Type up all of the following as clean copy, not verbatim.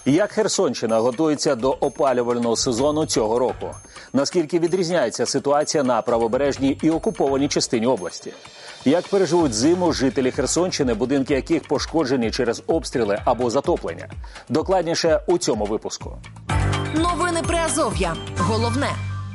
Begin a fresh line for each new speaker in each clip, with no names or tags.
Як Херсонщина готується до опалювального сезону цього року? Наскільки відрізняється ситуація на правобережній і окупованій частині області? Як переживуть зиму жителі Херсонщини, будинки яких пошкоджені через обстріли або затоплення? Докладніше у цьому випуску.
Новини Приазов'я. Головне.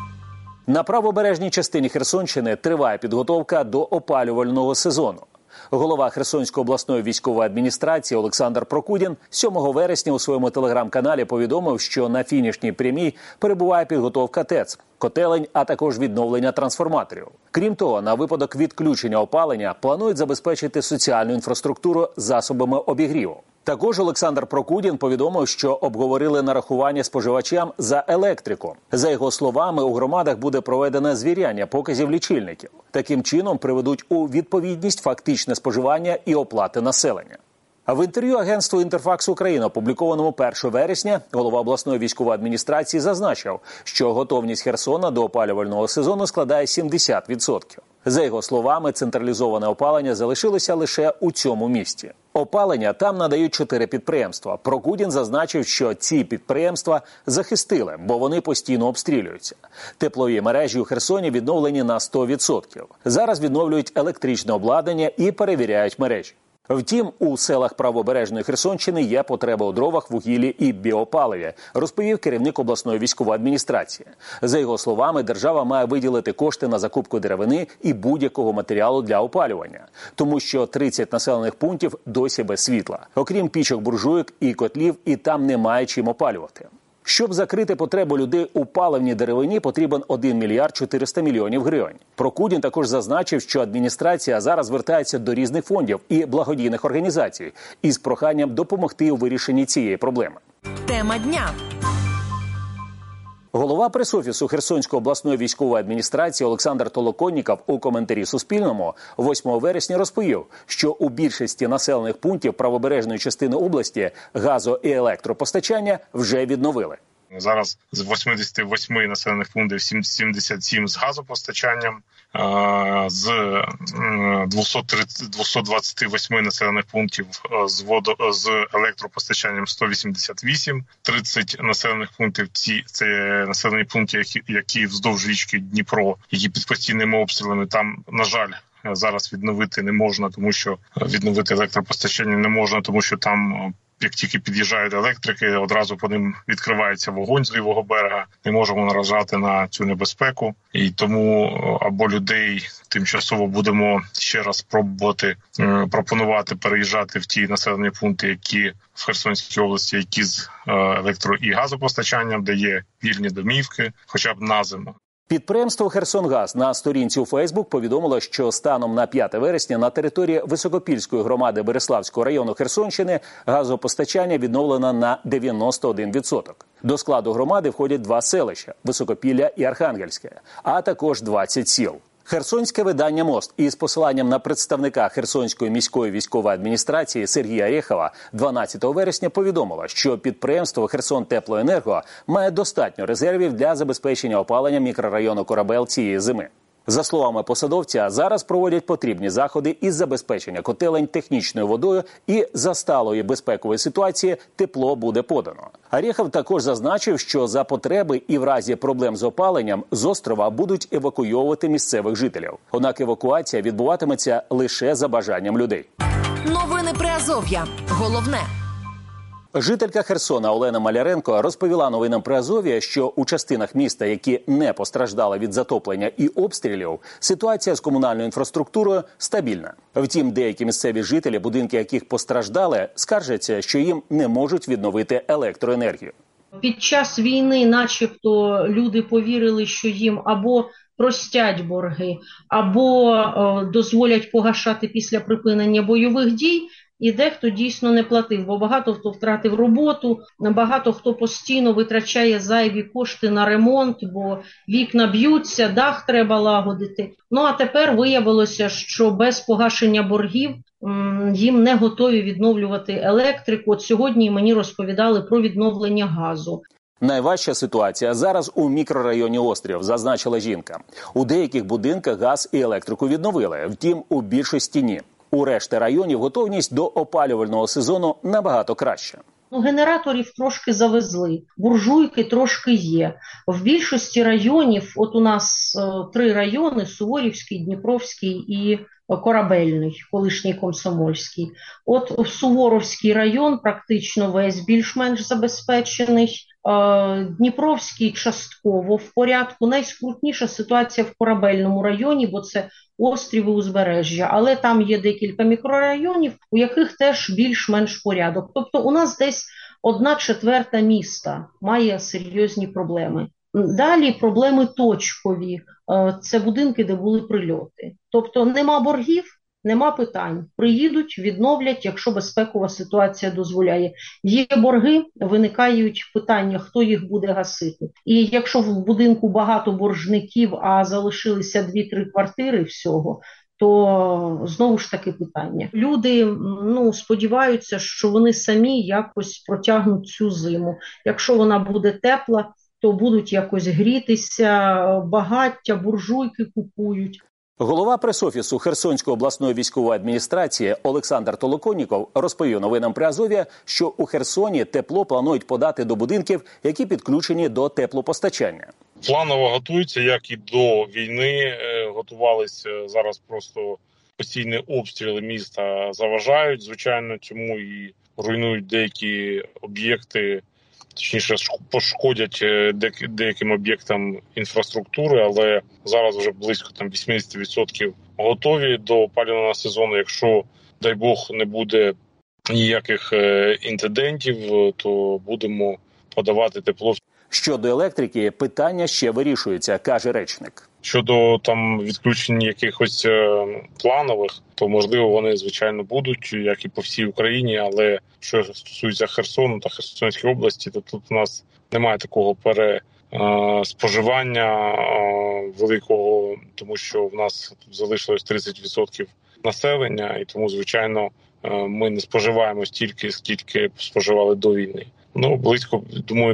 На правобережній частині Херсонщини триває підготовка до опалювального сезону. Голова Херсонської обласної військової адміністрації Олександр Прокудін 7 вересня у своєму телеграм-каналі повідомив, що на фінішній прямій перебуває підготовка ТЕЦ, котелень, а також відновлення трансформаторів. Крім того, на випадок відключення опалення планують забезпечити соціальну інфраструктуру засобами обігріву. Також Олександр Прокудін повідомив, що обговорили нарахування споживачам за електрику. За його словами, у громадах буде проведене звіряння показів лічильників. Таким чином приведуть у відповідність фактичне споживання і оплати населення. В інтерв'ю агентству «Інтерфакс Україна», опублікованому 1 вересня, голова обласної військової адміністрації зазначив, що готовність Херсона до опалювального сезону складає 70%. За його словами, централізоване опалення залишилося лише у цьому місті. Опалення там надають 4 підприємства. Прокудін зазначив, що ці підприємства захистили, бо вони постійно обстрілюються. Теплові мережі у Херсоні відновлені на 100%. Зараз відновлюють електричне обладнання і перевіряють мережі. Втім, у селах правобережної Херсонщини є потреба у дровах, вугіллі і біопаливі, розповів керівник обласної військової адміністрації. За його словами, держава має виділити кошти на закупку деревини і будь-якого матеріалу для опалювання, тому що 30 населених пунктів досі без світла. Окрім пічок, буржуйок і котлів, і там немає чим опалювати. Щоб закрити потребу людей у паливній деревині, потрібен 1 мільярд 400 мільйонів гривень. Прокудін також зазначив, що адміністрація зараз звертається до різних фондів і благодійних організацій із проханням допомогти у вирішенні цієї проблеми.
Тема дня.
Голова прес-офісу Херсонської обласної військової адміністрації Олександр Толоконніков у коментарі Суспільному 8 вересня розповів, що у більшості населених пунктів правобережної частини області газо- і електропостачання вже відновили.
Зараз з 88 населених пунктів 77 з газопостачанням, з 228 населених пунктів з електропостачанням 188, 30 населених пунктів це населені пункти, які вздовж річки Дніпро, які під постійними обстрілами, там, на жаль, зараз відновити не можна, тому що відновити електропостачання не можна, тому що там як тільки під'їжджають електрики, одразу по ним відкривається вогонь з лівого берега. Не можемо наражати на цю небезпеку. І тому або людей тимчасово будемо ще раз пропонувати переїжджати в ті населені пункти, які в Херсонській області, які з електро- і газопостачанням, де є вільні домівки, хоча б на зиму.
Підприємство «Херсонгаз» на сторінці у Фейсбук повідомило, що станом на 5 вересня на території Високопільської громади Бериславського району Херсонщини газопостачання відновлено на 91%. До складу громади входять 2 селища – Високопілля і Архангельське, а також 20 сіл. Херсонське видання «Мост» із посиланням на представника Херсонської міської військової адміністрації Сергія Орєхова 12 вересня повідомило, що підприємство «Херсонтеплоенерго» має достатньо резервів для забезпечення опалення мікрорайону Корабел цієї зими. За словами посадовця, зараз проводять потрібні заходи із забезпечення котелень технічною водою і за сталої безпекової ситуації тепло буде подано. Орєхов також зазначив, що за потреби і в разі проблем з опаленням з острова будуть евакуйовувати місцевих жителів. Однак евакуація відбуватиметься лише за бажанням людей.
Новини Приазов'я. Головне.
Жителька Херсона Олена Маляренко розповіла новинам Приазов'я, що у частинах міста, які не постраждали від затоплення і обстрілів, ситуація з комунальною інфраструктурою стабільна. Втім, деякі місцеві жителі, будинки яких постраждали, скаржаться, що їм не можуть відновити електроенергію.
Під час війни начебто люди повірили, що їм або простять борги, або дозволять погашати після припинення бойових дій. І дехто дійсно не платив, бо багато хто втратив роботу, багато хто постійно витрачає зайві кошти на ремонт, бо вікна б'ються, дах треба лагодити. Ну а тепер виявилося, що без погашення боргів їм не готові відновлювати електрику. От сьогодні мені розповідали про відновлення газу.
Найважча ситуація зараз у мікрорайоні Острів, зазначила жінка. У деяких будинках газ і електрику відновили, втім у більшості ні. У решті районів готовність до опалювального сезону набагато краща.
Генераторів трошки завезли, буржуйки трошки є. В більшості районів, от у нас 3 райони – Суворівський, Дніпровський і Корабельний, колишній Комсомольський. От Суворовський район практично весь більш-менш забезпечений, Дніпровський частково в порядку. Найскрутніша ситуація в Корабельному районі, бо це острів і узбережжя, але там є декілька мікрорайонів, у яких теж більш-менш порядок. Тобто у нас десь 1/4 міста має серйозні проблеми. Далі проблеми точкові. Це будинки, де були прильоти. Тобто нема боргів, нема питань. Приїдуть, відновлять, якщо безпекова ситуація дозволяє. Є борги, виникають питання, хто їх буде гасити. І якщо в будинку багато боржників, а залишилися 2-3 квартири всього, то знову ж таки питання. Люди сподіваються, що вони самі якось протягнуть цю зиму. Якщо вона буде тепла, то будуть якось грітися, багаття, буржуйки купують.
Голова прес-офісу Херсонської обласної військової адміністрації Олександр Толоконніков розповів новинам Приазов'я, що у Херсоні тепло планують подати до будинків, які підключені до теплопостачання.
Планово готуються, як і до війни. Готувалися зараз, просто постійні обстріли міста заважають, звичайно, чому і руйнують деякі об'єкти, точніше пошкодять деяким об'єктам інфраструктури, але зараз вже близько 80% готові до опалювального сезону. Якщо, дай Бог, не буде ніяких інцидентів, то будемо подавати тепло.
Щодо електрики, питання ще вирішується, каже речник.
Щодо відключень якихось планових, то можливо вони, звичайно, будуть, як і по всій Україні, але що стосується Херсону та Херсонської області, то тут у нас немає такого споживання великого, тому що в нас тут залишилось 30% населення, і тому, звичайно, ми не споживаємо стільки, скільки споживали до війни. Близько, думаю,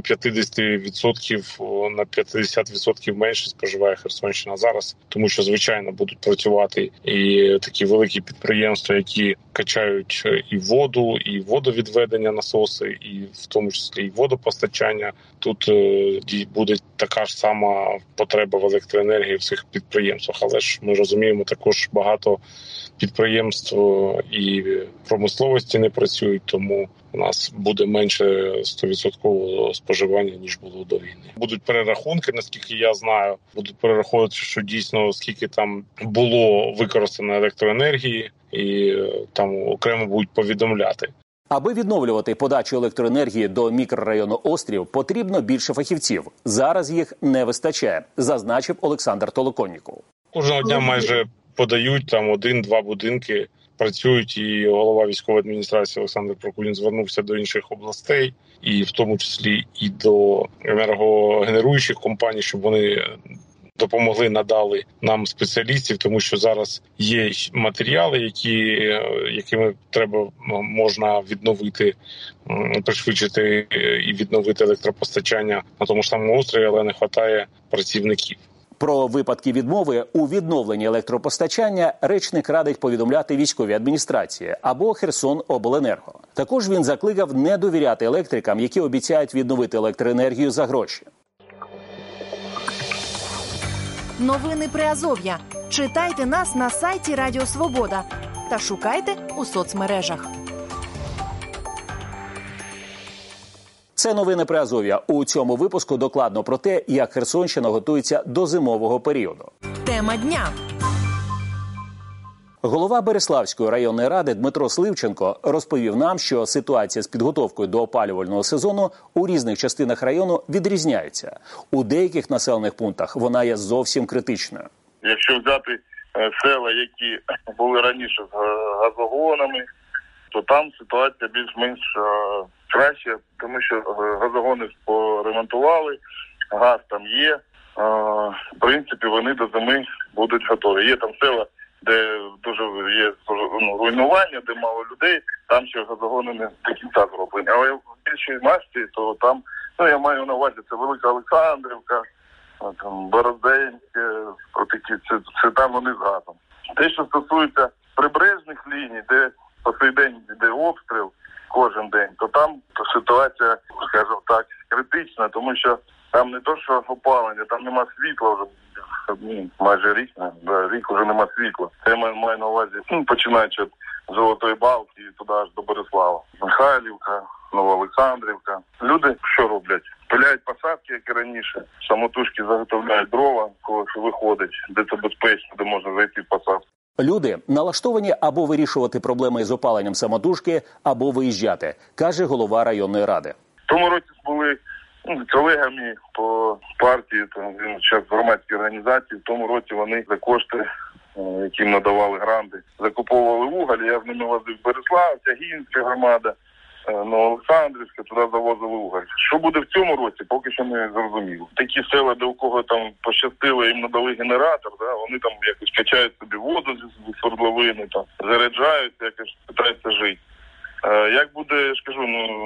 50% на 50% менше споживає Херсонщина зараз, тому що, звичайно, будуть працювати і такі великі підприємства, які качають і воду, і водовідведення, насоси, і в тому числі і водопостачання. Тут буде така ж сама потреба в електроенергії в цих підприємствах, але ж ми розуміємо, також багато підприємств і промисловості не працюють, тому у нас буде менше 100% споживання, ніж було до війни. Будуть перерахунки, наскільки я знаю, будуть перераховувати, що дійсно скільки там було використано електроенергії, і там окремо будуть повідомляти.
Аби відновлювати подачу електроенергії до мікрорайону Острів, потрібно більше фахівців. Зараз їх не вистачає, зазначив Олександр Толоконніков.
Кожного дня майже подають, 1-2 будинки працюють, і голова військової адміністрації Олександр Прокудін звернувся до інших областей, і в тому числі і до енергогенеруючих компаній, щоб вони допомогли, надали нам спеціалістів, тому що зараз є матеріали, якими можна відновити, пришвидшити і відновити електропостачання на тому ж самому острові, але не вистачає працівників.
Про випадки відмови у відновленні електропостачання речник радить повідомляти військовій адміністрації або Херсонобленерго. Також він закликав не довіряти електрикам, які обіцяють відновити електроенергію за гроші.
Новини Приазов'я. Читайте нас на сайті Радіо Свобода та шукайте у соцмережах.
Це новини Приазов'я. У цьому випуску докладно про те, як Херсонщина готується до зимового періоду.
Тема дня.
Голова Береславської районної ради Дмитро Сливченко розповів нам, що ситуація з підготовкою до опалювального сезону у різних частинах району відрізняється. У деяких населених пунктах вона є зовсім критичною.
Якщо взяти села, які були раніше з газогонами, то там ситуація більш-менш краще, тому що газогони поремонтували, газ там є. В принципі, вони до зими будуть готові. Є там села, де дуже є руйнування, де мало людей, там ще газогони не до кінця зроблені. Але в більшій масті, то там, я маю на увазі, це Велика Олександрівка, там Борозденське, це там вони з газом. Те, що стосується прибережних ліній, де по цей день йде обстріл, кожен день, то там ситуація, скажімо так, критична, тому що там не то, що опалення, там нема світла вже майже рік, рік вже нема світла. Я маю на увазі, починаючи від Золотої Балки і туди аж до Борислава. Михайлівка, Новоолександрівка. Люди що роблять? Пиляють посадки, як і раніше. Самотужки заготовляють дрова, коли виходить, де це безпечно, де можна зайти в посадку.
Люди налаштовані або вирішувати проблеми з опаленням самотужки, або виїжджати, каже голова районної ради.
В тому році були колегами по партії, зараз громадські організації, в тому році вони за кошти, яким надавали гранти, закуповували вуголь, я з ними возив Борислав, Тягінська громада, Новоолександрівська, туди завозили уголь. Що буде в цьому році, поки що не зрозуміло. Такі села, де у кого там пощастило, їм надали генератор, вони там якось качають собі воду з свердловини, заряджаються, якось питаються жити. Як буде, я ж кажу,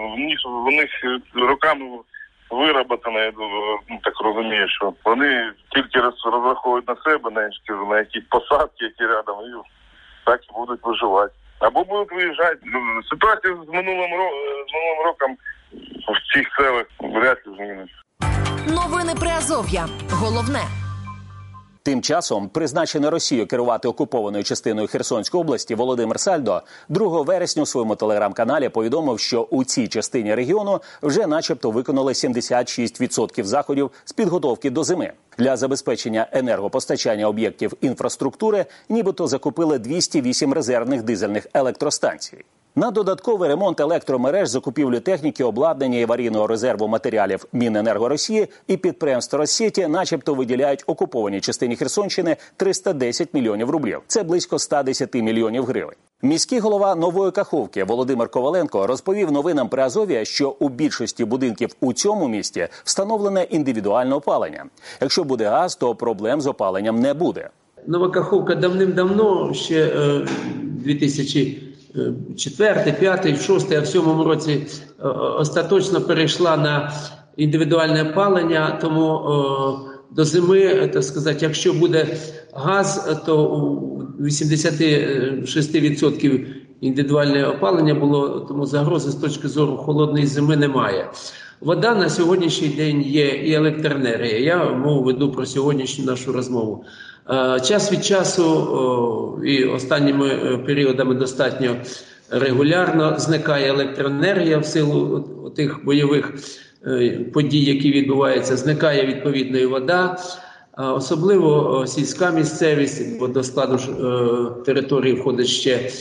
в них роками вироботано, я так розумію, що вони тільки розраховують на себе, на якісь посадки, які рядом, і так і будуть виживати. Або будуть виїжджати. Ситуація з минулим роком в цих селах вряд ли зміниться.
Новини Приазов'я. Головне.
Тим часом призначений Росією керувати окупованою частиною Херсонської області Володимир Сальдо 2 вересня у своєму телеграм-каналі повідомив, що у цій частині регіону вже начебто виконали 76% заходів з підготовки до зими. Для забезпечення енергопостачання об'єктів інфраструктури нібито закупили 208 резервних дизельних електростанцій. На додатковий ремонт електромереж, закупівлю техніки, обладнання і аварійного резерву матеріалів Міненерго Росії і підприємства Россети начебто виділяють окупованій частині Херсонщини 310 мільйонів рублів. Це близько 110 мільйонів гривень. Міський голова Нової Каховки Володимир Коваленко розповів новинам Приазов'я, що у більшості будинків у цьому місті встановлене індивідуальне опалення. Якщо буде газ, то проблем з опаленням не буде.
Нова Каховка давним-давно, ще 2004, 5, 6, а в 7 році остаточно перейшла на індивідуальне опалення, тому до зими, так сказати, якщо буде газ, то у 86% індивідуальне опалення було, тому загрози з точки зору холодної зими немає. Вода на сьогоднішній день є і електроенергія. Я мову веду про сьогоднішню нашу розмову. Час від часу і останніми періодами достатньо регулярно зникає електроенергія в силу тих бойових подій, які відбуваються, зникає відповідно і вода, особливо сільська місцевість, бо до складу території входить ще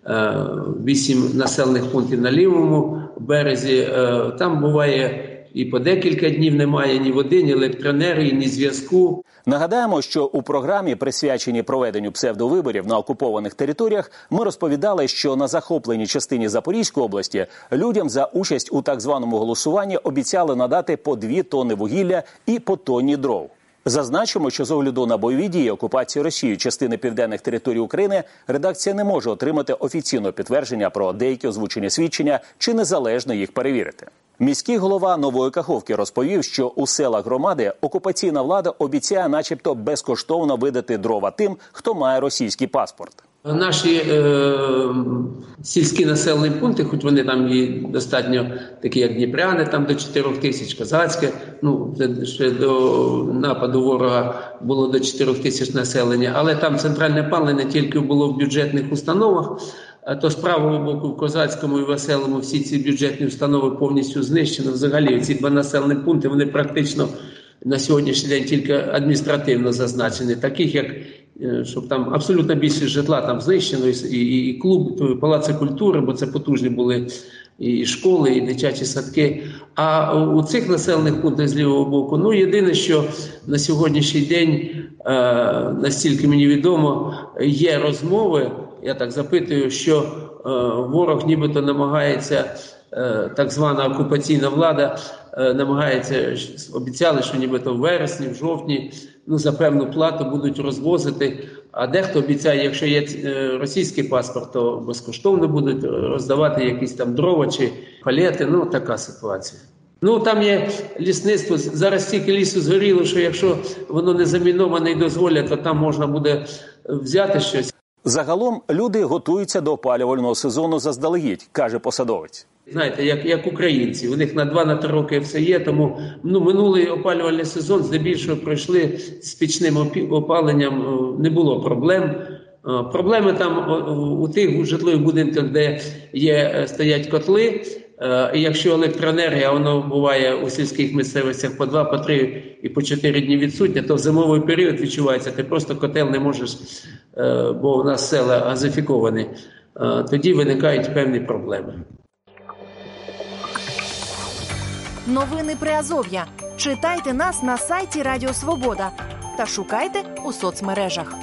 8 населених пунктів на лівому березі. Там буває і по декілька днів немає ні води, ні електроенергії, ні зв'язку.
Нагадаємо, що у програмі, присвяченій проведенню псевдовиборів на окупованих територіях, ми розповідали, що на захопленій частині Запорізької області людям за участь у так званому голосуванні обіцяли надати по 2 тонни вугілля і по тонні дров. Зазначимо, що з огляду на бойові дії окупації Росією частини південних територій України редакція не може отримати офіційного підтвердження про деякі озвучені свідчення чи незалежно їх перевірити. Міський голова Нової Каховки розповів, що у селах громади окупаційна влада обіцяє начебто безкоштовно видати дрова тим, хто має російський паспорт.
Наші сільські населені пункти, хоч вони там і достатньо такі, як Дніпряни, там до 4 тисяч, Козацьке, ще до нападу ворога було до 4 тисяч населення, але там центральне опалення тільки було в бюджетних установах, то з правого боку в Козацькому і Веселому всі ці бюджетні установи повністю знищено. Взагалі ці 2 населені пункти, вони практично на сьогоднішній день тільки адміністративно зазначені, таких як, щоб там абсолютно більшість житла там знищено, і клуб, і палаци культури, бо це потужні були і школи, і дитячі садки. А у цих населених пунктах з лівого боку, єдине, що на сьогоднішній день, настільки мені відомо, є розмови, я так запитую, що ворог нібито намагається, так звана окупаційна влада, намагається, обіцяли, що нібито в вересні, в жовтні, за певну плату будуть розвозити. А дехто обіцяє, якщо є російський паспорт, то безкоштовно будуть роздавати якісь там дрова чи палети. Така ситуація. Там є лісництво. Зараз стільки лісу згоріло, що якщо воно не заміноване і дозволять, то там можна буде взяти щось.
Загалом люди готуються до опалювального сезону заздалегідь, каже посадовець.
Знаєте, як українці, у них на 2-3 роки все є, тому минулий опалювальний сезон здебільшого пройшли з пічним опаленням, не було проблем. Проблеми там у тих житлових будинках, де стоять котли, і якщо електроенергія, воно буває у сільських місцевостях по 2, по 3 і по 4 дні відсутня, то в зимовий період відчувається, ти просто котел не можеш, бо у нас села газифіковані, тоді виникають певні проблеми.
Новини Приазов'я. Читайте нас на сайті Радіо Свобода та шукайте у соцмережах.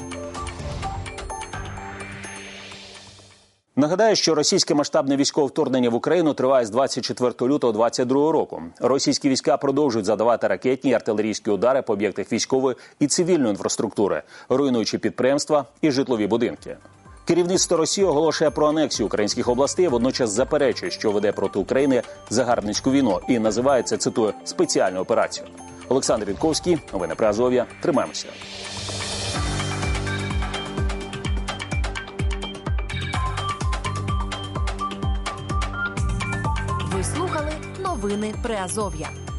Нагадаю, що російське масштабне військове вторгнення в Україну триває з 24 лютого 2022 року. Російські війська продовжують завдавати ракетні і артилерійські удари по об'єктах військової і цивільної інфраструктури, руйнуючи підприємства і житлові будинки. Керівництво Росії оголошує про анексію українських областей, водночас заперечує, що веде проти України загарбницьку війну і називає це, цитую, спеціальну операцію. Олександр Вітковський, новини Приазов'я. Тримаємося.
Ви слухали новини Приазов'я.